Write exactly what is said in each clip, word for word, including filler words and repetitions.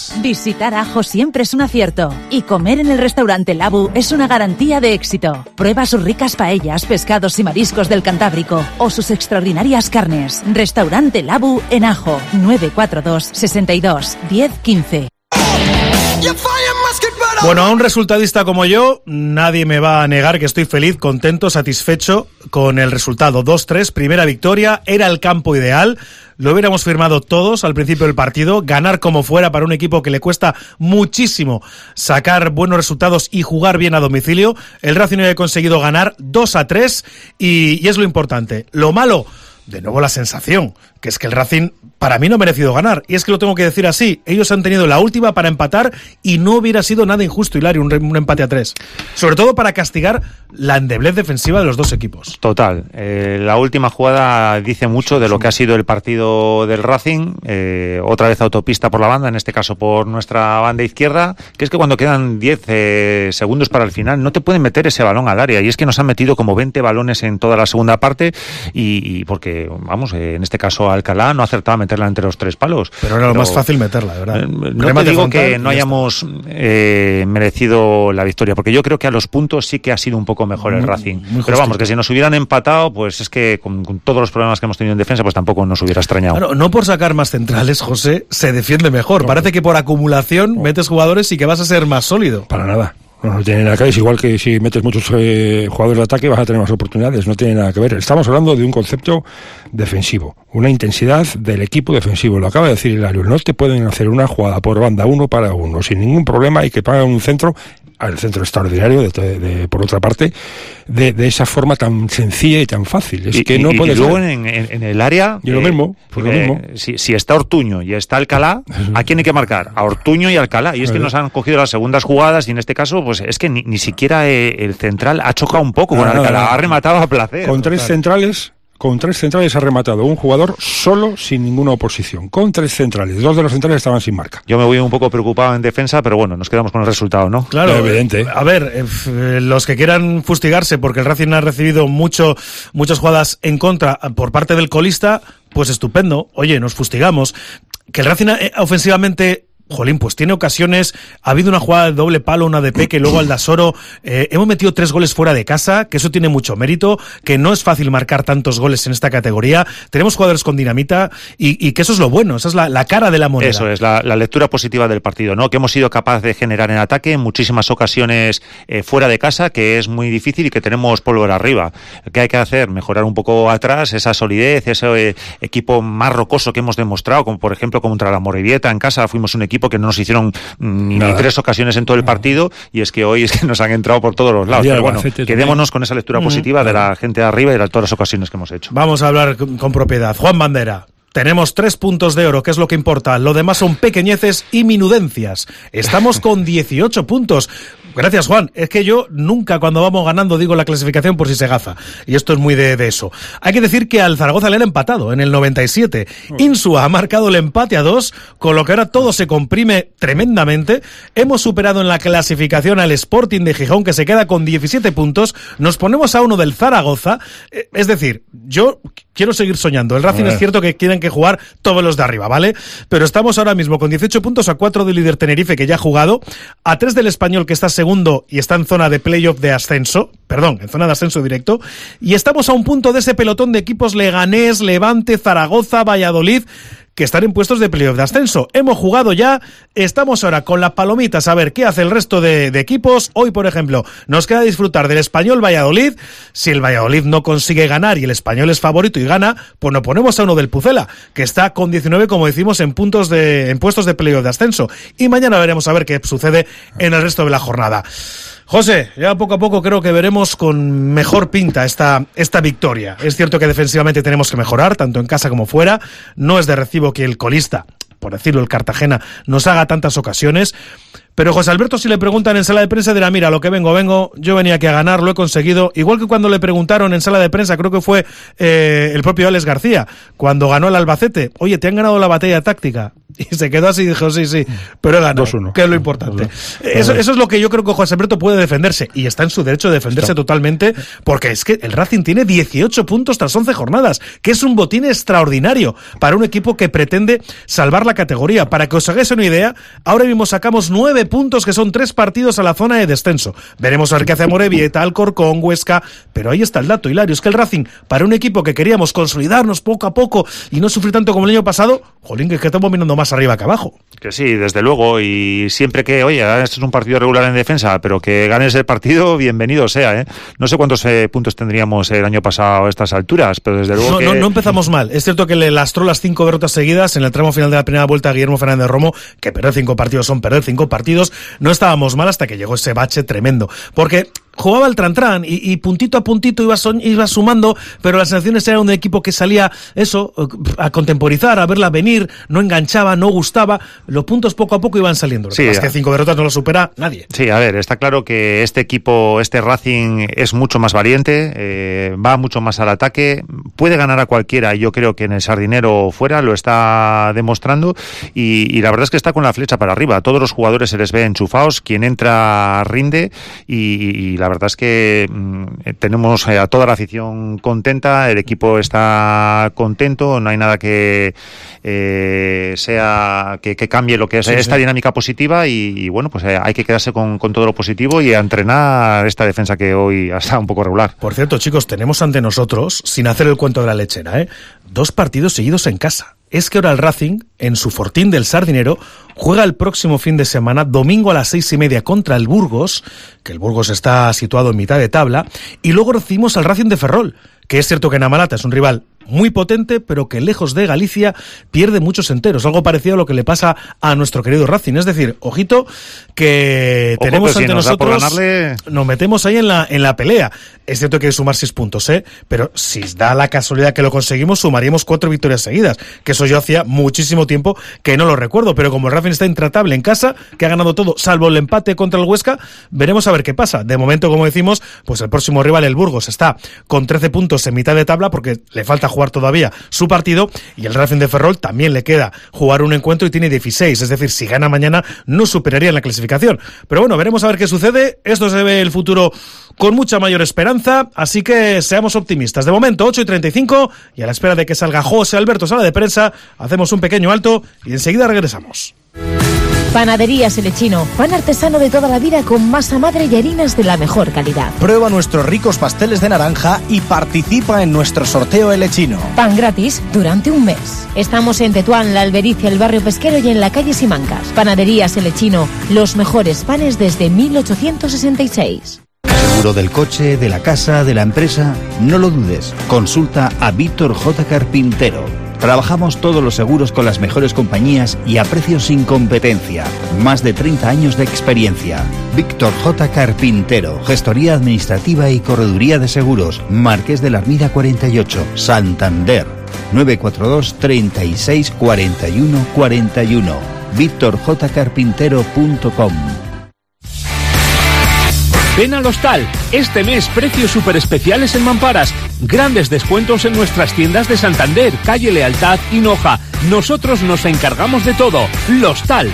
Visitar Ajo siempre es un acierto y comer en el restaurante Labu es una garantía de éxito. Prueba sus ricas paellas, pescados y mariscos del Cantábrico o sus extraordinarias carnes. Restaurante Labu en Ajo, nueve cuatro dos, sesenta y dos, diez, quince. Bueno, a un resultadista como yo, nadie me va a negar que estoy feliz, contento, satisfecho con el resultado. dos tres, primera victoria, era el campo ideal, lo hubiéramos firmado todos al principio del partido, ganar como fuera para un equipo que le cuesta muchísimo sacar buenos resultados y jugar bien a domicilio. El Racing había conseguido ganar dos a tres y, y es lo importante. Lo malo, de nuevo la sensación, que es que el Racing para mí no ha merecido ganar, y es que lo tengo que decir así, ellos han tenido la última para empatar y no hubiera sido nada injusto, Hilario, un, un empate a tres, sobre todo para castigar la endeblez defensiva de los dos equipos. Total, eh, la última jugada dice mucho de lo que ha sido el partido del Racing, eh, otra vez autopista por la banda, en este caso por nuestra banda izquierda, que es que cuando quedan diez eh, segundos para el final no te pueden meter ese balón al área, y es que nos han metido como veinte balones en toda la segunda parte, y, y porque, vamos, eh, en este caso Alcalá no acertaba a meterla entre los tres palos. Pero era lo pero, más fácil meterla, de verdad. Eh, no te digo que no hayamos eh, merecido la victoria, porque yo creo que a los puntos sí que ha sido un poco mejor el Racing. Muy, muy pero vamos, que si nos hubieran empatado, pues es que con, con todos los problemas que hemos tenido en defensa, pues tampoco nos hubiera extrañado. Claro, no por sacar más centrales, José, se defiende mejor. No. Parece que por acumulación no. metes jugadores y que vas a ser más sólido. Para nada. No, no tiene nada que ver, es igual que si metes muchos eh, jugadores de ataque vas a tener más oportunidades, no tiene nada que ver. Estamos hablando de un concepto defensivo, una intensidad del equipo defensivo, lo acaba de decir Hilario, no te pueden hacer una jugada por banda uno para uno, sin ningún problema, y que pagan un centro, al centro extraordinario, de, de, de, por otra parte, de, de esa forma tan sencilla y tan fácil. Es y, que no y, puede y luego en, en, en el área... Y lo eh, mismo, pues lo mismo. Si, si está Ortuño y está Alcalá, ¿a quién hay que marcar? A Ortuño y Alcalá. Y es que nos han cogido las segundas jugadas y en este caso, pues es que ni, ni siquiera eh, el central ha chocado un poco no, con Alcalá, no, no. ha rematado a placer. Con tres centrales... Con tres centrales ha rematado un jugador solo, sin ninguna oposición. Con tres centrales. Dos de los centrales estaban sin marca. Yo me voy un poco preocupado en defensa, pero bueno, nos quedamos con el resultado, ¿no? Claro, es evidente. A ver, eh, los que quieran fustigarse porque el Racing ha recibido mucho, muchas jugadas en contra por parte del colista, pues estupendo. Oye, nos fustigamos. Que el Racing eh, ofensivamente... Jolín, pues tiene ocasiones, ha habido una jugada de doble palo, una de Peque, luego Aldasoro, eh, hemos metido tres goles fuera de casa, que eso tiene mucho mérito, que no es fácil marcar tantos goles en esta categoría, tenemos jugadores con dinamita y, y que eso es lo bueno, esa es la, la cara de la moneda. Eso es, la, la lectura positiva del partido, ¿no? Que hemos sido capaces de generar en ataque en muchísimas ocasiones eh, fuera de casa, que es muy difícil y que tenemos pólvora arriba. ¿Qué hay que hacer? Mejorar un poco atrás, esa solidez, ese eh, equipo más rocoso que hemos demostrado, como por ejemplo contra la Morevieta en casa, fuimos un equipo que no nos hicieron ni Nada. tres ocasiones en todo el partido, y es que hoy es que nos han entrado por todos los lados. Pero bueno, quedémonos con esa lectura positiva de la gente de arriba y de todas las ocasiones que hemos hecho. Vamos a hablar con, con propiedad. Juan Bandera. Tenemos tres puntos de oro, que es lo que importa. Lo demás son pequeñeces y minudencias. Estamos con dieciocho puntos. Gracias, Juan. Es que yo nunca cuando vamos ganando digo la clasificación por si se gaza. Y esto es muy de, de eso. Hay que decir que al Zaragoza le han empatado en el noventa y siete. Insua ha marcado el empate a dos, con lo que ahora todo se comprime tremendamente. Hemos superado en la clasificación al Sporting de Gijón, que se queda con diecisiete puntos. Nos ponemos a uno del Zaragoza. Es decir, yo quiero seguir soñando. El Racing es cierto que quieren que jugar todos los de arriba, ¿vale? Pero estamos ahora mismo con dieciocho puntos, a cuatro del líder Tenerife, que ya ha jugado, a tres del Español, que está segundo y está en zona de playoff de ascenso, perdón, en zona de ascenso directo, y estamos a un punto de ese pelotón de equipos Leganés, Levante, Zaragoza, Valladolid, que están en puestos de playoff de ascenso. Hemos jugado ya, estamos ahora con las palomitas a ver qué hace el resto de, de equipos. Hoy, por ejemplo, nos queda disfrutar del Español Valladolid. Si el Valladolid no consigue ganar y el Español es favorito y gana, pues nos ponemos a uno del Pucela, que está con diecinueve, como decimos, en puntos de, en puestos de playoff de ascenso. Y mañana veremos a ver qué sucede en el resto de la jornada. José, ya poco a poco creo que veremos con mejor pinta esta, esta victoria. Es cierto que defensivamente tenemos que mejorar, tanto en casa como fuera. No es de recibo que el colista, por decirlo, el Cartagena, nos haga tantas ocasiones. Pero José Alberto, si le preguntan en sala de prensa, dirá, mira, lo que vengo, vengo, yo venía aquí a ganar, lo he conseguido. Igual que cuando le preguntaron en sala de prensa, creo que fue eh, el propio Alex García, cuando ganó el Albacete, oye, ¿te han ganado la batalla táctica? Y se quedó así y dijo, sí, sí, pero he ganado, dos uno, que es lo importante. dos uno. Eso, eso es lo que yo creo que José Alberto puede defenderse, y está en su derecho de defenderse está. totalmente, porque es que el Racing tiene dieciocho puntos tras once jornadas, que es un botín extraordinario para un equipo que pretende salvar la categoría. Para que os hagáis una idea, ahora mismo sacamos nueve puntos, que son tres partidos a la zona de descenso. Veremos a ver qué hace Amorebieta, Alcorcón, Huesca, pero ahí está el dato, Hilario, es que el Racing, para un equipo que queríamos consolidarnos poco a poco y no sufrir tanto como el año pasado, jolín, que es que estamos mirando más arriba que abajo. Que sí, desde luego, y siempre que, oye, esto es un partido regular en defensa, pero que ganes el partido, bienvenido sea, ¿eh? No sé cuántos eh, puntos tendríamos el año pasado a estas alturas, pero desde luego no, que... No, no empezamos mal. Es cierto que le lastró las cinco derrotas seguidas en el tramo final de la primera vuelta a Guillermo Fernández Romo, que perder cinco partidos son perder cinco partidos. No estábamos mal hasta que llegó ese bache tremendo, porque jugaba el tran-tran y, y puntito a puntito iba, son, iba sumando, pero las sensaciones eran un equipo que salía, eso, a contemporizar, a verla venir, no enganchaba, no gustaba, los puntos poco a poco iban saliendo. Lo sí, que pasa es que cinco derrotas no lo supera nadie. Sí, a ver, está claro que este equipo, este Racing es mucho más valiente, eh, va mucho más al ataque, puede ganar a cualquiera, y yo creo que en el Sardinero fuera lo está demostrando, y, y la verdad es que está con la flecha para arriba. A todos los jugadores se les ve enchufados, quien entra rinde, y, y la La verdad es que mmm, tenemos a toda la afición contenta, el equipo está contento, no hay nada que eh, sea que, que cambie lo que es sí, esta sí. dinámica positiva, y, y bueno, pues eh, hay que quedarse con, con todo lo positivo y a entrenar esta defensa que hoy está un poco regular. Por cierto, chicos, tenemos ante nosotros, sin hacer el cuento de la lechera, ¿eh? dos partidos seguidos en casa. Es que ahora el Racing, en su fortín del Sardinero, juega el próximo fin de semana, domingo a las seis y media contra el Burgos, que el Burgos está situado en mitad de tabla, y luego recibimos al Racing de Ferrol, que es cierto que Namalata es un rival muy potente, pero que lejos de Galicia pierde muchos enteros, algo parecido a lo que le pasa a nuestro querido Racing. Es decir, ojito, que Ojo, tenemos que ante si nos nosotros, ganarle... nos metemos ahí en la, en la pelea. Es cierto que hay que sumar seis puntos, ¿eh? Pero si da la casualidad que lo conseguimos, sumaríamos cuatro victorias seguidas, que eso yo hacía muchísimo tiempo que no lo recuerdo, pero como el Racing está intratable en casa, que ha ganado todo, salvo el empate contra el Huesca, veremos a ver qué pasa. De momento, como decimos, pues el próximo rival, el Burgos, está con trece puntos en mitad de tabla, porque le falta jugar todavía su partido, y el Racing de Ferrol también le queda jugar un encuentro y tiene dieciséis, es decir, si gana mañana no superaría en la clasificación. Pero bueno, veremos a ver qué sucede. Esto se ve el futuro con mucha mayor esperanza, así que seamos optimistas. De momento, ocho y treinta y cinco, y a la espera de que salga José Alberto sala de prensa, hacemos un pequeño alto y enseguida regresamos. Panaderías El Echino, pan artesano de toda la vida con masa madre y harinas de la mejor calidad. Prueba nuestros ricos pasteles de naranja y participa en nuestro sorteo El Echino. Pan gratis durante un mes. Estamos en Tetuán, La Albericia, el barrio pesquero y en la calle Simancas. Panaderías El Echino, los mejores panes desde mil ochocientos sesenta y seis. ¿Seguro del coche, de la casa, de la empresa? No lo dudes. Consulta a Víctor J. Carpintero. Trabajamos todos los seguros con las mejores compañías y a precios sin competencia. Más de treinta años de experiencia. Víctor J. Carpintero, gestoría administrativa y correduría de seguros. Marqués de la Armida cuarenta y ocho, Santander. nueve cuatro dos, treinta y seis, cuarenta y uno, cuarenta y uno. víctor j carpintero punto com. Ven al Hostal, este mes precios súper especiales en mamparas, grandes descuentos en nuestras tiendas de Santander, calle Lealtad y Noja. Nosotros nos encargamos de todo. Hostal.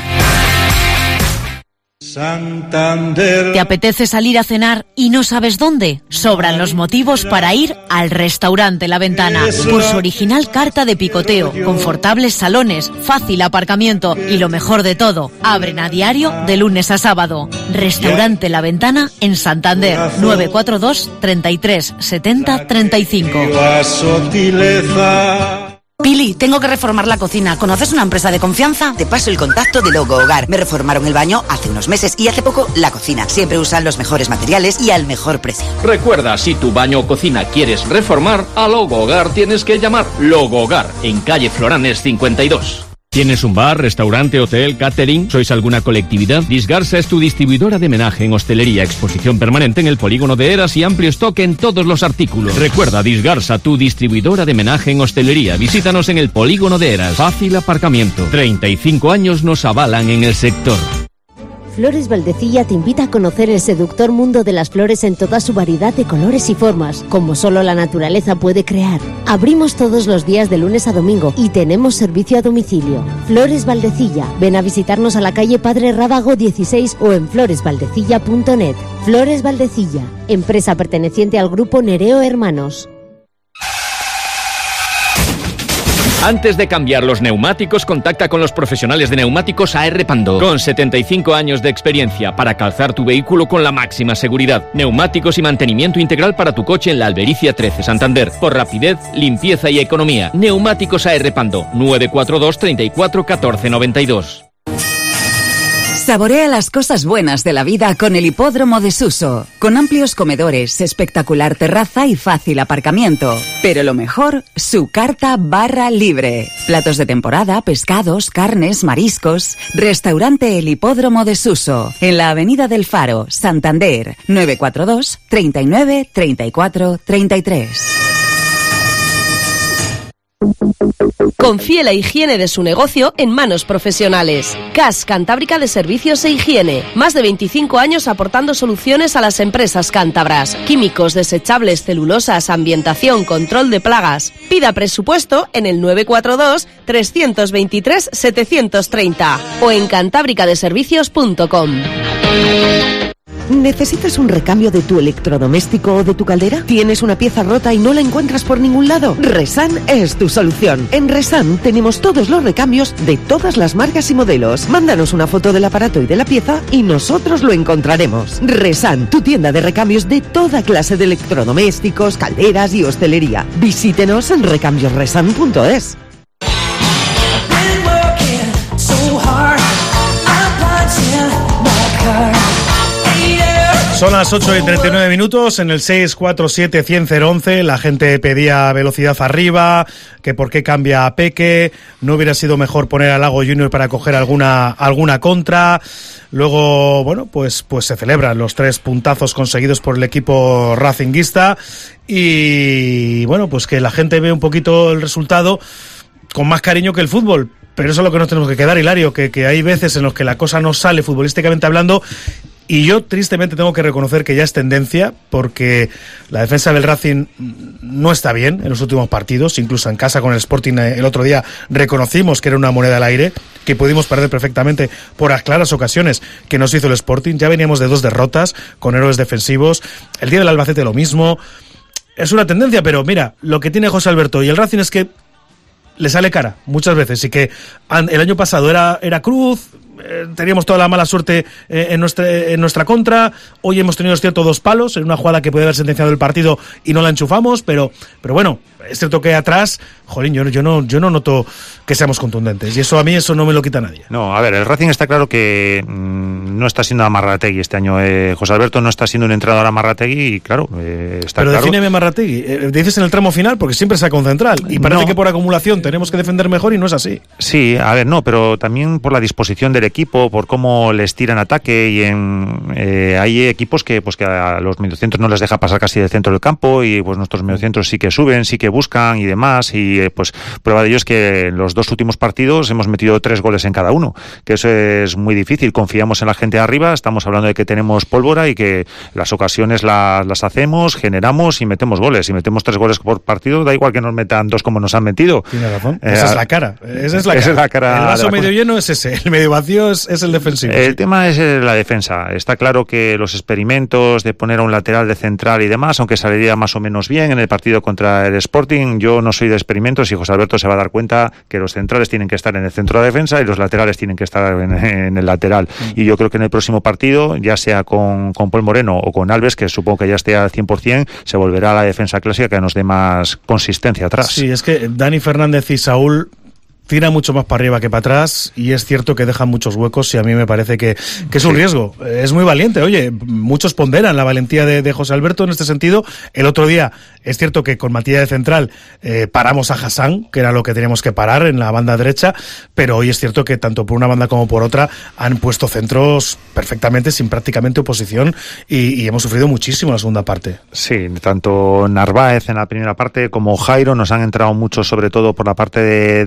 Santander. ¿Te apetece salir a cenar y no sabes dónde? Sobran los motivos para ir al Restaurante La Ventana. Por su original carta de picoteo, confortables salones, fácil aparcamiento y lo mejor de todo, abren a diario de lunes a sábado. Restaurante La Ventana en Santander, nueve cuatro dos, treinta y tres, setenta, treinta y cinco. Pili, tengo que reformar la cocina. ¿Conoces una empresa de confianza? Te paso el contacto de Logo Hogar. Me reformaron el baño hace unos meses y hace poco la cocina. Siempre usan los mejores materiales y al mejor precio. Recuerda, si tu baño o cocina quieres reformar, a Logo Hogar tienes que llamar. Logo Hogar, en calle Floranes cincuenta y dos. ¿Tienes un bar, restaurante, hotel, catering? ¿Sois alguna colectividad? Disgarsa es tu distribuidora de menaje en hostelería, exposición permanente en el polígono de Eras y amplio stock en todos los artículos. Recuerda, Disgarsa, tu distribuidora de menaje en hostelería. Visítanos en el polígono de Eras. Fácil aparcamiento. treinta y cinco años nos avalan en el sector. Flores Valdecilla te invita a conocer el seductor mundo de las flores en toda su variedad de colores y formas, como solo la naturaleza puede crear. Abrimos todos los días de lunes a domingo y tenemos servicio a domicilio. Flores Valdecilla. Ven a visitarnos a la calle Padre Rábago dieciséis o en flores valdecilla punto net. Flores Valdecilla, empresa perteneciente al grupo Nereo Hermanos. Antes de cambiar los neumáticos, contacta con los profesionales de neumáticos A R Pando. Con setenta y cinco años de experiencia para calzar tu vehículo con la máxima seguridad. Neumáticos y mantenimiento integral para tu coche en la Albericia trece, Santander. Por rapidez, limpieza y economía. Neumáticos A R Pando. nueve cuatro dos, treinta y cuatro, catorce noventa y dos. Saborea las cosas buenas de la vida con el Hipódromo de Suso, con amplios comedores, espectacular terraza y fácil aparcamiento. Pero lo mejor, su carta barra libre. Platos de temporada, pescados, carnes, mariscos. Restaurante El Hipódromo de Suso, en la Avenida del Faro, Santander, nueve cuatro dos, treinta y nueve, treinta y cuatro, treinta y tres. Confíe la higiene de su negocio en manos profesionales. C A S Cantábrica de Servicios e Higiene. Más de veinticinco años aportando soluciones a las empresas cántabras. Químicos, desechables, celulosas, ambientación, control de plagas. Pida presupuesto en el nueve cuatro dos, tres dos tres, siete tres cero o en cantábrica de servicios punto com. ¿Necesitas un recambio de tu electrodoméstico o de tu caldera? ¿Tienes una pieza rota y no la encuentras por ningún lado? Resan es tu solución. En Resan tenemos todos los recambios de todas las marcas y modelos. Mándanos una foto del aparato y de la pieza y nosotros lo encontraremos. Resan, tu tienda de recambios de toda clase de electrodomésticos, calderas y hostelería. Visítenos en recambios resan punto es. Son las ocho y treinta y nueve minutos en el seis cuatro siete, cien, cero once. La gente pedía velocidad arriba, que por qué cambia a Peque, no hubiera sido mejor poner a Lago Junior para coger alguna alguna contra. Luego, bueno, pues pues se celebran los tres puntazos conseguidos por el equipo racinguista y bueno, pues que la gente ve un poquito el resultado con más cariño que el fútbol. Pero eso es lo que nos tenemos que quedar, Hilario, que, que hay veces en los que la cosa no sale futbolísticamente hablando. Y yo tristemente tengo que reconocer que ya es tendencia, porque la defensa del Racing no está bien en los últimos partidos, incluso en casa con el Sporting el otro día reconocimos que era una moneda al aire, que pudimos perder perfectamente por las claras ocasiones que nos hizo el Sporting. Ya veníamos de dos derrotas con héroes defensivos, el día del Albacete lo mismo. Es una tendencia, pero mira, lo que tiene José Alberto y el Racing es que le sale cara muchas veces, y que el año pasado era, era cruz, eh, teníamos toda la mala suerte eh, en, nuestra, en nuestra contra. Hoy hemos tenido, es cierto, dos palos en una jugada que puede haber sentenciado el partido y no la enchufamos, pero, pero bueno, es cierto que atrás, jolín, yo, yo, no, yo no noto que seamos contundentes, y eso a mí eso no me lo quita nadie. No, a ver, el Racing está claro que mmm, no está siendo Amarrategui este año. eh, José Alberto no está siendo un entrenador Amarrategui y claro, eh, está pero claro. Pero defíneme Amarrategui, eh, dices en el tramo final, porque siempre saca un central y parece no. que por acumulación tenemos que defender mejor y no es así. Sí, a ver, no, pero también por la disposición del equipo, por cómo les tiran ataque y en eh, hay equipos que pues que a los mediocentros no les deja pasar casi del centro del campo y pues nuestros mediocentros sí que suben, sí que buscan y demás, y eh, pues prueba de ello es que en los dos últimos partidos hemos metido tres goles en cada uno, que eso es muy difícil. Confiamos en la gente de arriba, estamos hablando de que tenemos pólvora y que las ocasiones las, las hacemos, generamos y metemos goles. Si metemos tres goles por partido, da igual que nos metan dos como nos han metido. Tiene razón. Eh, esa es la cara. Esa es la, esa cara. Es la cara. El vaso medio cosa. lleno es ese, el medio vacío es, es el defensivo. El tema es la defensa. Está claro que los experimentos de poner a un lateral de central y demás, aunque saliría más o menos bien en el partido contra el Sporting, yo no soy de experimentos y José Alberto se va a dar cuenta que los centrales tienen que estar en el centro de la defensa y los laterales tienen que estar en, en el lateral. Mm. Y yo creo que en el próximo partido, ya sea con, con Paul Moreno o con Alves, que supongo que ya esté al cien por ciento, se volverá a la defensa clásica que nos dé más consistencia atrás. Sí, es que Dani Fernández y Saúl tira mucho más para arriba que para atrás y es cierto que dejan muchos huecos y a mí me parece que, que es un sí. riesgo. Es muy valiente, oye, muchos ponderan la valentía de, de José Alberto en este sentido. El otro día es cierto que con Matías de central eh, paramos a Hassan, que era lo que teníamos que parar en la banda derecha, pero hoy es cierto que tanto por una banda como por otra han puesto centros perfectamente, sin prácticamente oposición y, y hemos sufrido muchísimo en la segunda parte. Sí, tanto Narváez en la primera parte como Jairo nos han entrado mucho, sobre todo por la parte de Dani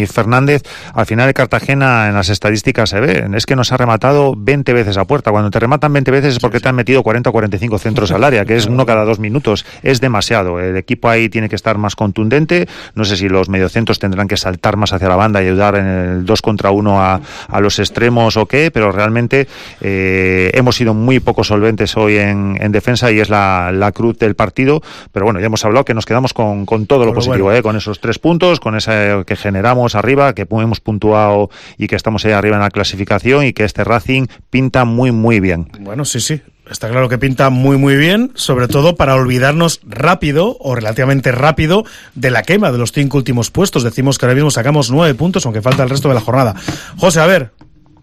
Dani Fernández, al final el Cartagena en las estadísticas se ve, es que nos ha rematado veinte veces a puerta. Cuando te rematan veinte veces es porque te han metido cuarenta o cuarenta y cinco centros al área, que es uno cada dos minutos. Es demasiado. El equipo ahí tiene que estar más contundente. No sé si los mediocentros tendrán que saltar más hacia la banda y ayudar en el dos contra uno a, a los extremos o qué, pero realmente eh, hemos sido muy poco solventes hoy en, en defensa y es la, la cruz del partido. Pero bueno, ya hemos hablado que nos quedamos con, con todo lo bueno, positivo, bueno. eh, con esos tres puntos, con ese que generamos arriba, que hemos puntuado y que estamos ahí arriba en la clasificación y que este Racing pinta muy muy bien. Bueno, sí, sí. Está claro que pinta muy muy bien, sobre todo para olvidarnos rápido o relativamente rápido de la quema de los cinco últimos puestos. Decimos que ahora mismo sacamos nueve puntos, aunque falta el resto de la jornada. José, a ver.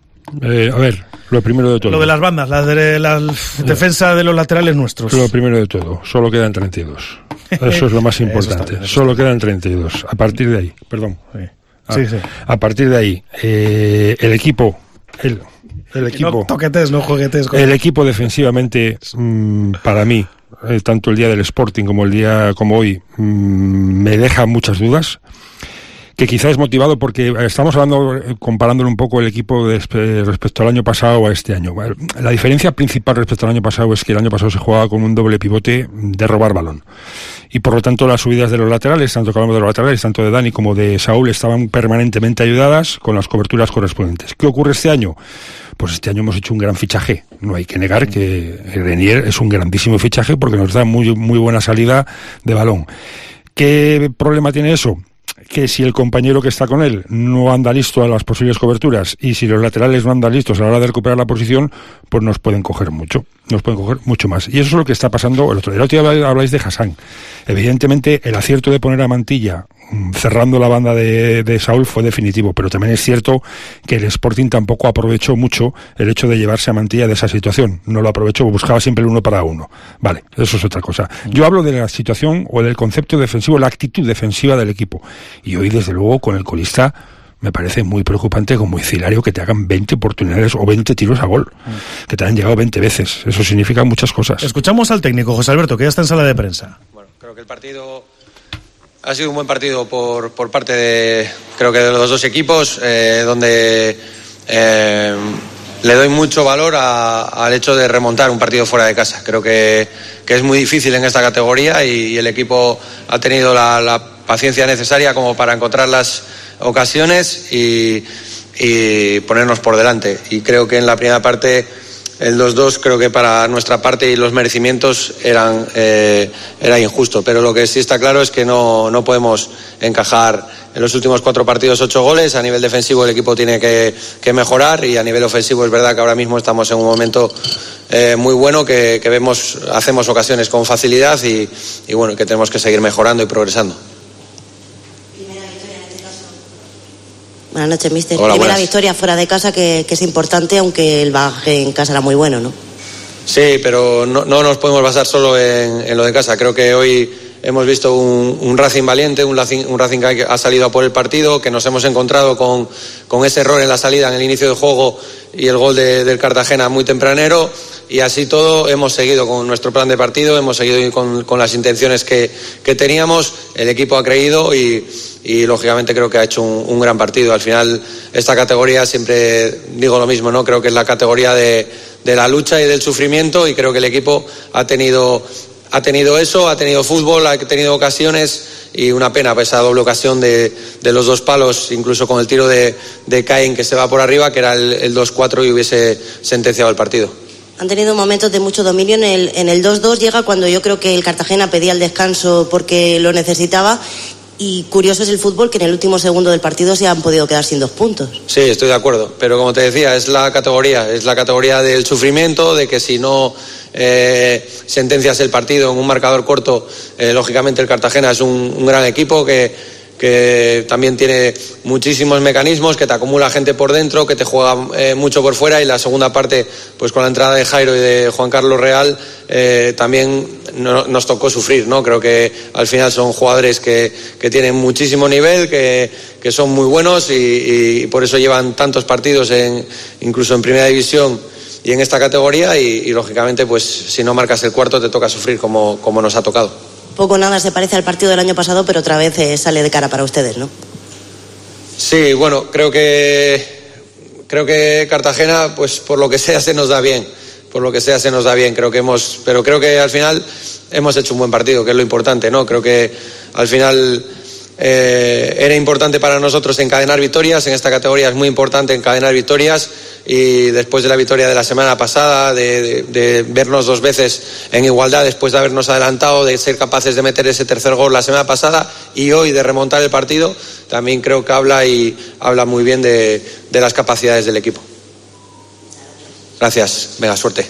Eh, a ver, lo primero de todo. Lo de las bandas, la, de, la defensa de los laterales nuestros. Lo primero de todo, solo quedan treinta y dos. Eso es lo más importante. Bien, solo quedan treinta y dos. A partir de ahí, perdón. Sí, a, sí, sí. a partir de ahí, eh, el equipo... El, El equipo, no toquetes, no juguetes. Con... El equipo defensivamente, mmm, para mí, eh, tanto el día del Sporting como el día como hoy, mmm, me deja muchas dudas. Que quizá es motivado porque estamos hablando, comparándolo un poco el equipo de, respecto al año pasado a este año. La diferencia principal respecto al año pasado es que el año pasado se jugaba con un doble pivote de robar balón. Y por lo tanto las subidas de los laterales, tanto que hablamos de los laterales, tanto de Dani como de Saúl, estaban permanentemente ayudadas con las coberturas correspondientes. ¿Qué ocurre este año? Pues este año hemos hecho un gran fichaje. No hay que negar que Renier es un grandísimo fichaje porque nos da muy, muy buena salida de balón. ¿Qué problema tiene eso? Que si el compañero que está con él no anda listo a las posibles coberturas y si los laterales no andan listos a la hora de recuperar la posición, pues nos pueden coger mucho, nos pueden coger mucho más. Y eso es lo que está pasando el otro día. El otro día habláis de Hassan. Evidentemente el acierto de poner a Mantilla cerrando la banda de, de Saúl fue definitivo, pero también es cierto que el Sporting tampoco aprovechó mucho el hecho de llevarse a Mantilla de esa situación. No lo aprovechó, buscaba siempre el uno para uno. Vale, eso es otra cosa. Yo hablo de la situación o del concepto defensivo, la actitud defensiva del equipo. Y hoy, desde luego, con el colista, me parece muy preocupante, como Hilario, que te hagan veinte oportunidades o veinte tiros a gol, mm. que te han llegado veinte veces. Eso significa muchas cosas. Escuchamos al técnico, José Alberto, que ya está en sala de prensa. Bueno, creo que el partido ha sido un buen partido por, por parte de, creo que de los dos equipos, eh, donde eh, le doy mucho valor a, al hecho de remontar un partido fuera de casa. Creo que, que es muy difícil en esta categoría y, y el equipo ha tenido la, la paciencia necesaria como para encontrar las ocasiones y, y ponernos por delante. Y creo que en la primera parte el dos dos creo que para nuestra parte y los merecimientos eran eh, era injusto, pero lo que sí está claro es que no, no podemos encajar en los últimos cuatro partidos ocho goles. A nivel defensivo el equipo tiene que, que mejorar y a nivel ofensivo es verdad que ahora mismo estamos en un momento eh, muy bueno que, que vemos, hacemos ocasiones con facilidad y, y bueno, que tenemos que seguir mejorando y progresando. Buenas noches, mister. Hola, Primera buenas. victoria fuera de casa que, que es importante, aunque el bagaje en casa era muy bueno, ¿no? Sí, pero no, no nos podemos basar solo en, en lo de casa. Creo que hoy hemos visto un, un Racing valiente, un Racing, un Racing que ha salido a por el partido, que nos hemos encontrado con, con ese error en la salida, en el inicio del juego y el gol de, del Cartagena muy tempranero. Y así todo hemos seguido con nuestro plan de partido, hemos seguido con, con las intenciones que, que teníamos. El equipo ha creído y, y lógicamente creo que ha hecho un, un gran partido. Al final esta categoría, siempre digo lo mismo, ¿no? Creo que es la categoría de, de la lucha y del sufrimiento y creo que el equipo ha tenido, ha tenido eso, ha tenido fútbol, ha tenido ocasiones y una pena pues, esa doble ocasión de, de los dos palos, incluso con el tiro de, de Caín que se va por arriba, que era el, el dos cuatro y hubiese sentenciado el partido. Han tenido momentos de mucho dominio. En el, en el dos dos llega cuando yo creo que el Cartagena pedía el descanso porque lo necesitaba. Y curioso es el fútbol que en el último segundo del partido se han podido quedar sin dos puntos. Sí, estoy de acuerdo. Pero como te decía, es la categoría. Es la categoría del sufrimiento, de que si no eh, sentencias el partido en un marcador corto, eh, lógicamente el Cartagena es un, un gran equipo que... que también tiene muchísimos mecanismos, que te acumula gente por dentro, que te juega eh, mucho por fuera y la segunda parte, pues con la entrada de Jairo y de Juan Carlos Real, eh, también no, nos tocó sufrir, ¿no? Creo que al final son jugadores que, que tienen muchísimo nivel, que, que son muy buenos y, y por eso llevan tantos partidos, en, incluso en Primera División y en esta categoría y, y lógicamente pues si no marcas el cuarto te toca sufrir como, como nos ha tocado. Poco nada se parece al partido del año pasado, pero otra vez eh, sale de cara para ustedes, ¿no? Sí, bueno, creo que creo que Cartagena, pues por lo que sea se nos da bien, por lo que sea se nos da bien. Creo que hemos, pero creo que al final hemos hecho un buen partido, que es lo importante, ¿no? Creo que al final eh, era importante para nosotros encadenar victorias. En esta categoría es muy importante encadenar victorias, y después de la victoria de la semana pasada, de, de, de vernos dos veces en igualdad, después de habernos adelantado, de ser capaces de meter ese tercer gol la semana pasada y hoy de remontar el partido, también creo que habla y habla muy bien de, de las capacidades del equipo. Gracias, venga, suerte.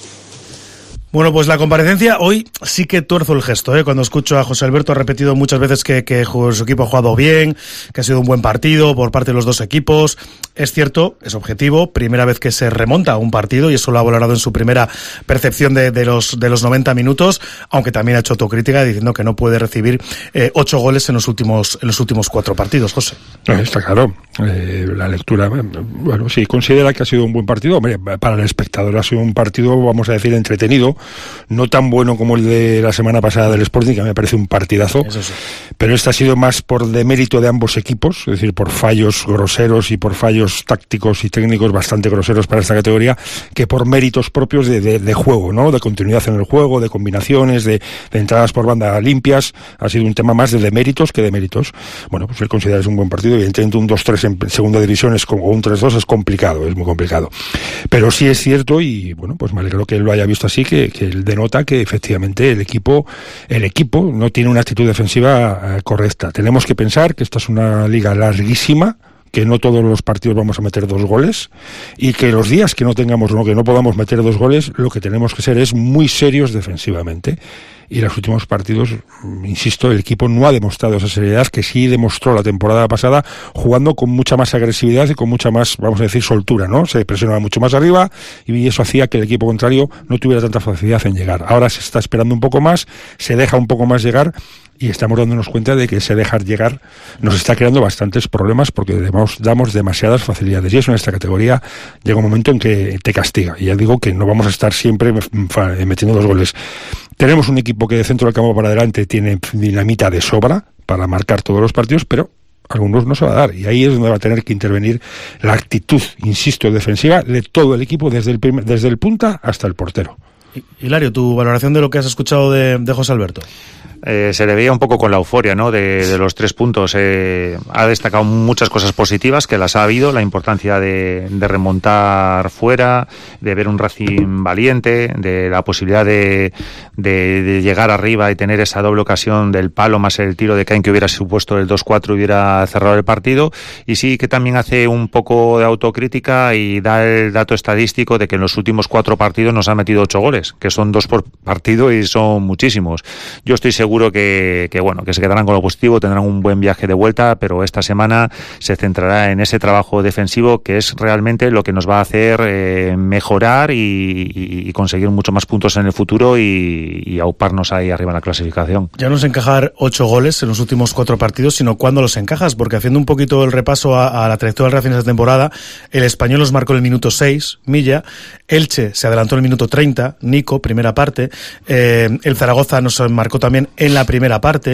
Bueno, pues la comparecencia hoy sí que tuerzo el gesto, ¿eh? Cuando escucho a José Alberto, ha repetido muchas veces que, que su equipo ha jugado bien, que ha sido un buen partido por parte de los dos equipos. Es cierto, es objetivo, primera vez que se remonta a un partido, y eso lo ha valorado en su primera percepción de, de los de los noventa minutos, aunque también ha hecho autocrítica diciendo que no puede recibir eh, ocho goles en los últimos en los últimos cuatro partidos. José. Está claro, eh, la lectura, bueno, sí, considera que ha sido un buen partido. Hombre, para el espectador ha sido un partido, vamos a decir, entretenido, no tan bueno como el de la semana pasada del Sporting, que me parece un partidazo, sí. Pero este ha sido más por demérito de ambos equipos, es decir, por fallos groseros y por fallos tácticos y técnicos bastante groseros para esta categoría, que por méritos propios de, de, de juego, ¿no? De continuidad en el juego, de combinaciones, de, de entradas por banda limpias. Ha sido un tema más de deméritos que de méritos. Bueno, pues él considera que es un buen partido. Evidentemente un dos tres en segunda división es como, o un tres dos es complicado, es muy complicado. Pero sí es cierto, y bueno, pues me alegro que él lo haya visto así, que, que él denota que efectivamente el equipo, el equipo no tiene una actitud defensiva eh, correcta. Tenemos que pensar que esta es una liga larguísima, que no todos los partidos vamos a meter dos goles, y que los días que no tengamos, no, que no podamos meter dos goles, lo que tenemos que ser es muy serios defensivamente. Y en los últimos partidos, insisto, el equipo no ha demostrado esa seriedad que sí demostró la temporada pasada, jugando con mucha más agresividad y con mucha más, vamos a decir, soltura, ¿no? Se presionaba mucho más arriba y eso hacía que el equipo contrario no tuviera tanta facilidad en llegar. Ahora se está esperando un poco más, se deja un poco más llegar, y estamos dándonos cuenta de que ese dejar llegar nos está creando bastantes problemas, porque damos, damos demasiadas facilidades, y eso en esta categoría llega un momento en que te castiga. Y ya digo que no vamos a estar siempre metiendo los goles. Tenemos un equipo que de centro del campo para adelante tiene dinamita de sobra para marcar todos los partidos, pero algunos no se va a dar, y ahí es donde va a tener que intervenir la actitud, insisto, defensiva de todo el equipo, desde el, primer, desde el punta hasta el portero. Hilario, tu valoración de lo que has escuchado de, de José Alberto. Eh, se le veía un poco con la euforia, ¿no? De, de los tres puntos. Eh, ha destacado muchas cosas positivas, que las ha habido, la importancia de, de remontar fuera, de ver un Racing valiente, de la posibilidad de, de, de llegar arriba y tener esa doble ocasión del palo más el tiro de Caín, que hubiera supuesto el dos cuatro y hubiera cerrado el partido. Y sí que también hace un poco de autocrítica y da el dato estadístico de que en los últimos cuatro partidos nos han metido ocho goles, que son dos por partido y son muchísimos. Yo estoy seguro Seguro que, que bueno, que se quedarán con lo positivo, tendrán un buen viaje de vuelta, pero esta semana se centrará en ese trabajo defensivo, que es realmente lo que nos va a hacer eh, mejorar y, y, y conseguir mucho más puntos en el futuro y, y auparnos ahí arriba en la clasificación. Ya no es encajar ocho goles en los últimos cuatro partidos, sino cuándo los encajas, porque haciendo un poquito el repaso a, a la trayectoria del Racing esta temporada, el Español los marcó en el minuto seis, Milla, Elche se adelantó en el minuto treinta, Nico, primera parte, eh, el Zaragoza nos marcó también en la primera parte,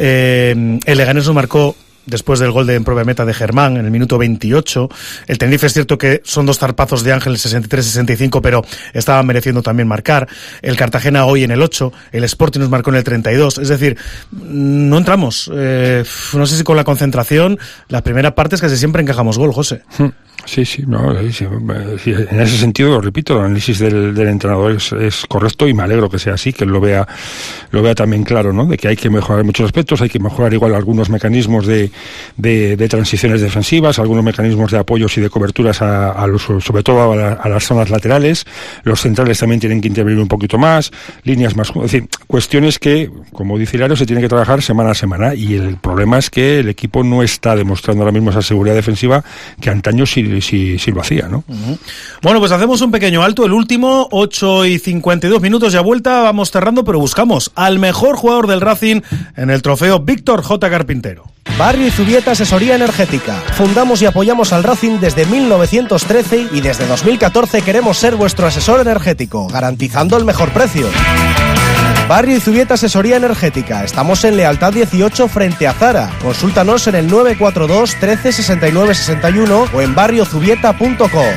eh, el Leganés nos marcó después del gol de en propia meta de Germán en el minuto veintiocho, el Tenerife es cierto que son dos zarpazos de Ángel, sesenta y tres sesenta y cinco, pero estaban mereciendo también marcar, el Cartagena hoy en el ocho, el Sporting nos marcó en el treinta y dos, es decir, no entramos, eh, no sé si con la concentración, las primeras partes casi siempre encajamos gol, José. Sí, sí, no, sí, sí, en ese sentido, lo repito, el análisis del, del entrenador es, es correcto, y me alegro que sea así, que él lo vea, lo vea también claro, ¿no? De que hay que mejorar muchos aspectos, hay que mejorar igual algunos mecanismos de, de, de transiciones defensivas, algunos mecanismos de apoyos y de coberturas a, a los, sobre todo a, la, a las zonas laterales, los centrales también tienen que intervenir un poquito más, líneas más, es decir, cuestiones que, como dice Hilario, se tienen que trabajar semana a semana, y el problema es que el equipo no está demostrando ahora mismo esa seguridad defensiva que antaño sí Si, si lo hacía, ¿no? Uh-huh. Bueno, pues hacemos un pequeño alto, el último, ocho y cincuenta y dos minutos ya vuelta, vamos cerrando, pero buscamos al mejor jugador del Racing en el trofeo Víctor J. Carpintero. Barrio y Zubieta Asesoría Energética. Fundamos y apoyamos al Racing desde mil novecientos trece y desde dos mil catorce queremos ser vuestro asesor energético, garantizando el mejor precio. Barrio y Zubieta Asesoría Energética. Estamos en Lealtad dieciocho frente a Zara. Consúltanos en el nueve cuatro dos, trece, sesenta y nueve, sesenta y uno o en barrio zubieta punto com.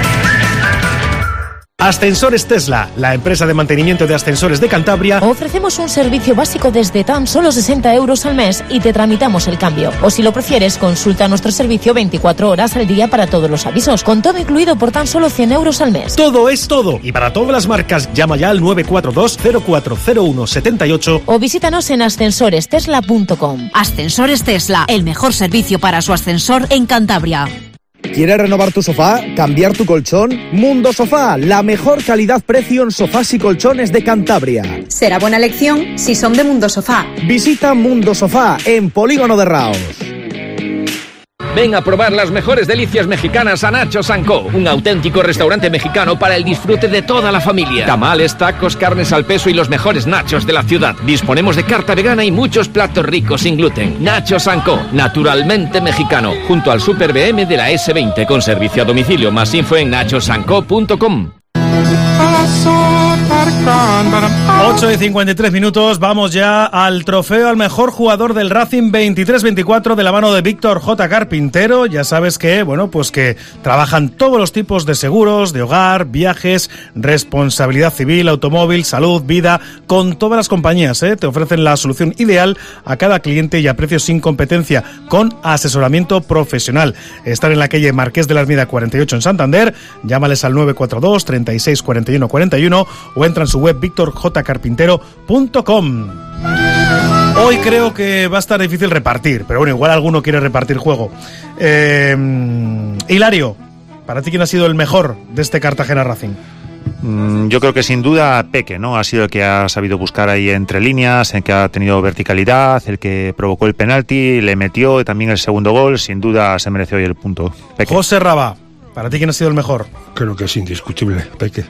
Ascensores Tesla, la empresa de mantenimiento de ascensores de Cantabria. Ofrecemos un servicio básico desde tan solo sesenta euros al mes y te tramitamos el cambio. O si lo prefieres, consulta nuestro servicio veinticuatro horas al día para todos los avisos, con todo incluido por tan solo cien euros al mes. Todo es todo. Y para todas las marcas, llama ya al nueve cuatro dos, cero cuatro cero uno, siete ocho o visítanos en ascensores tesla punto com. Ascensores Tesla, el mejor servicio para su ascensor en Cantabria. ¿Quieres renovar tu sofá? ¿Cambiar tu colchón? Mundo Sofá, la mejor calidad-precio en sofás y colchones de Cantabria. Será buena elección si son de Mundo Sofá. Visita Mundo Sofá en Polígono de Raos. Ven a probar las mejores delicias mexicanas a Nachos and Co, un auténtico restaurante mexicano para el disfrute de toda la familia. Tamales, tacos, carnes al peso y los mejores nachos de la ciudad. Disponemos de carta vegana y muchos platos ricos sin gluten. Nachos and Co, naturalmente mexicano, junto al Super B M de la ese veinte, con servicio a domicilio. Más info en nachos and co punto com. ocho y cincuenta y tres minutos, vamos ya al trofeo al mejor jugador del Racing veintitrés veinticuatro de la mano de Víctor J. Carpintero. Ya sabes que, bueno, pues que trabajan todos los tipos de seguros, de hogar, viajes, responsabilidad civil, automóvil, salud, vida, con todas las compañías, ¿eh? Te ofrecen la solución ideal a cada cliente y a precios sin competencia, con asesoramiento profesional. Están en la calle Marqués de la Armida cuarenta y ocho en Santander. Llámales al nueve cuatro dos, treinta y seis, cuarenta y uno, cuarenta y uno o entra en su web víctor j carpintero punto com. Hoy creo que va a estar difícil repartir, pero bueno, igual alguno quiere repartir juego. Eh, Hilario, ¿para ti quién ha sido el mejor de este Cartagena Racing? Yo creo que sin duda Peque, ¿no? Ha sido el que ha sabido buscar ahí entre líneas, el que ha tenido verticalidad, el que provocó el penalti, le metió también el segundo gol. Sin duda se mereció hoy el punto. Peque. José Rabá, ¿para ti quién ha sido el mejor? Creo que es indiscutible, Peque.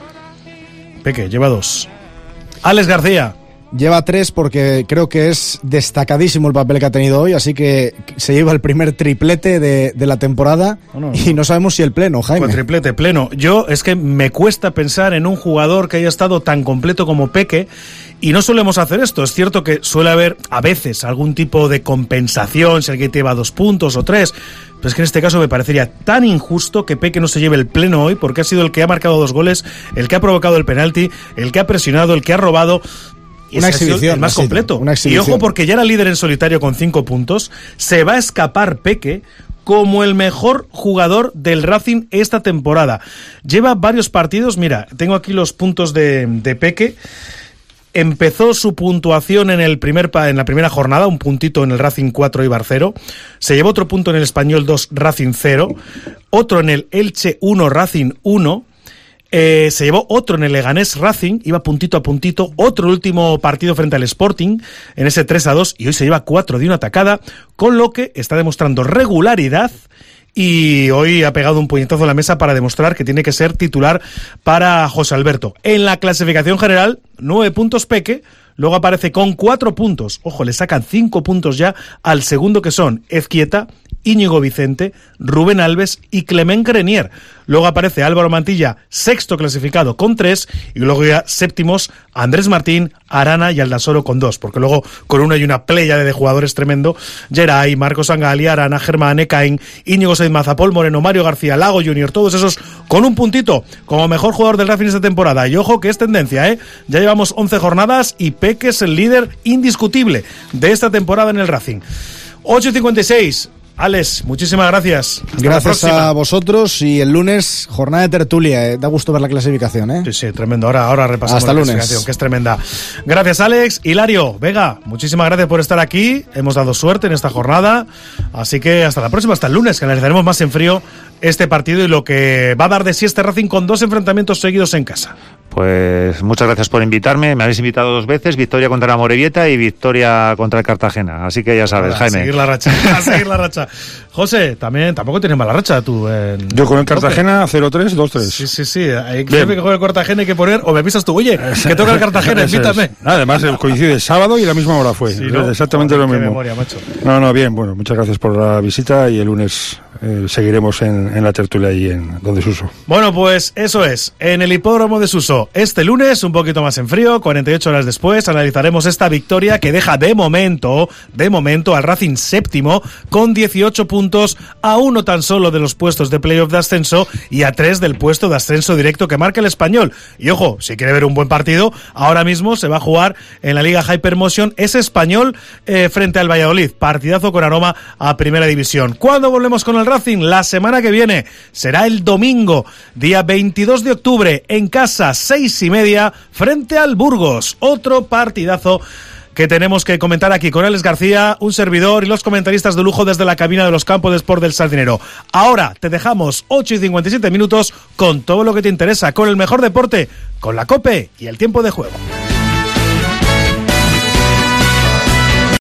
Peque, lleva dos. Alex García. Lleva tres porque creo que es destacadísimo el papel que ha tenido hoy, así que se lleva el primer triplete de, de la temporada no, no, no. Y no sabemos si el pleno, Jaime. Pues triplete, pleno. Yo es que me cuesta pensar en un jugador que haya estado tan completo como Peque y no solemos hacer esto. Es cierto que suele haber a veces algún tipo de compensación si alguien te lleva dos puntos o tres, pero es que en este caso me parecería tan injusto que Peque no se lleve el pleno hoy porque ha sido el que ha marcado dos goles, el que ha provocado el penalti, el que ha presionado, el que ha robado. Y una exhibición, el más completo. Una y ojo, porque ya era líder en solitario con cinco puntos. Se va a escapar Peque como el mejor jugador del Racing esta temporada. Lleva varios partidos. Mira, tengo aquí los puntos de, de Peque. Empezó su puntuación en el primer en la primera jornada, un puntito en el Racing cuatro Eibar cero. Se llevó otro punto en el Español dos Racing cero. Otro en el Elche uno Racing uno. Eh, se llevó otro en el Leganés Racing, iba puntito a puntito, otro último partido frente al Sporting, en ese tres a dos, y hoy se lleva cuatro de una atacada, con lo que está demostrando regularidad, y hoy ha pegado un puñetazo a la mesa para demostrar que tiene que ser titular para José Alberto. En la clasificación general, nueve puntos Peque, luego aparece con cuatro puntos, ojo, le sacan cinco puntos ya al segundo, que son Ezquieta, Íñigo Vicente, Rubén Alves y Clement Grenier. Luego aparece Álvaro Mantilla, sexto clasificado con tres, y luego ya séptimos Andrés Martín, Arana y Aldasoro con dos, porque luego con uno hay una playa de jugadores tremendo: Geray, Marcos Angali, Arana, Germán, Ecaín, Íñigo Seidmaza, Paul Moreno, Mario García, Lago Junior, todos esos con un puntito como mejor jugador del Racing esta temporada. Y ojo que es tendencia, ¿eh? Ya llevamos once jornadas y Peque es el líder indiscutible de esta temporada en el Racing. ocho y cincuenta y seis. Alex, muchísimas gracias. Hasta gracias a vosotros, y el lunes jornada de tertulia, ¿eh? Da gusto ver la clasificación, ¿eh? Sí, sí, tremendo. Ahora, ahora repasamos Hasta la lunes. clasificación, que es tremenda. Gracias, Alex. Hilario, Vega, muchísimas gracias por estar aquí. Hemos dado suerte en esta jornada, así que hasta la próxima, hasta el lunes, que analizaremos más en frío este partido y lo que va a dar de sí este Racing con dos enfrentamientos seguidos en casa. Pues muchas gracias por invitarme. Me habéis invitado dos veces, victoria contra la Morevieta y victoria contra el Cartagena. Así que ya sabes, a Jaime. A seguir la racha, a seguir la racha. José, también tampoco tienes mala racha tú. En... Yo con el Cartagena cero tres, dos tres. Sí, sí, sí. Hay que, que con el Cartagena hay que poner, o me avisas tú, oye, que toca el Cartagena, invítame. Es. Además coincide el sábado y la misma hora fue. Sí, ¿no? Exactamente Joder, lo mismo. Memoria, macho. No, no, bien, bueno, muchas gracias por la visita y el lunes eh, seguiremos en, en la tertulia y en donde Suso. Bueno, pues eso es, en el hipódromo de Suso, este lunes, un poquito más en frío, cuarenta y ocho horas después, analizaremos esta victoria que deja de momento, de momento al Racing séptimo, con dieciocho puntos, a uno tan solo de los puestos de playoff de ascenso y a tres del puesto de ascenso directo que marca el Español. Y ojo, si quiere ver un buen partido, ahora mismo se va a jugar en la Liga Hypermotion ese Español eh, frente al Valladolid, partidazo con aroma a Primera División. ¿Cuándo volvemos con el Racing? La semana que viene, será el domingo, día veintidós de octubre, en casa, seis y media, frente al Burgos. Otro partidazo que tenemos que comentar aquí con Alex García, un servidor y los comentaristas de lujo desde la cabina de los campos de Sport del Sardinero. Ahora te dejamos ocho y cincuenta y siete minutos con todo lo que te interesa, con el mejor deporte, con la COPE y el tiempo de juego.